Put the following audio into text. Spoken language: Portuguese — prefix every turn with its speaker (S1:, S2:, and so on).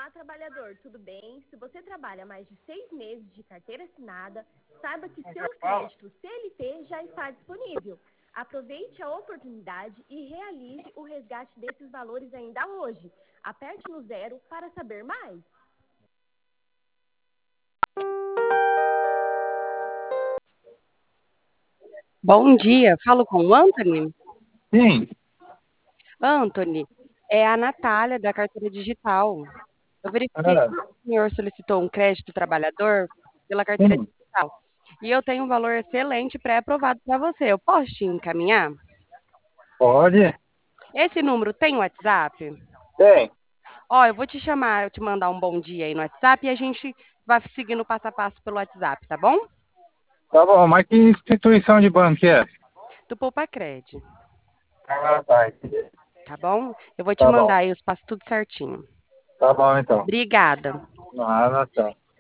S1: Olá, trabalhador, tudo bem? Se você trabalha mais de 6 meses de carteira assinada, saiba que seu crédito CLT já está disponível. Aproveite a oportunidade e realize o resgate desses valores ainda hoje. Aperte no 0 para saber mais.
S2: Bom dia, falo com o Anthony?
S3: Sim.
S2: Anthony, é a Natália da Carteira Digital. Eu verifiquei que
S3: Ah,
S2: o senhor solicitou um crédito trabalhador pela Carteira
S3: sim.
S2: Digital. E eu tenho um valor excelente pré-aprovado para você. Eu posso te encaminhar?
S3: Pode?
S2: Esse número tem WhatsApp?
S3: Tem.
S2: Ó, eu vou te chamar, eu te mandar um bom dia aí no WhatsApp e a gente vai seguindo passo a passo pelo WhatsApp, tá bom?
S3: Tá bom, mas que instituição de banco que é?
S2: Do Poupa Cred,
S3: Ah, tá. Entendi.
S2: tá bom? Eu vou te
S3: Tá
S2: mandar
S3: bom.
S2: aí os passos tudo certinho.
S3: Tá bom, então.
S2: Obrigada.
S3: Nada, tá.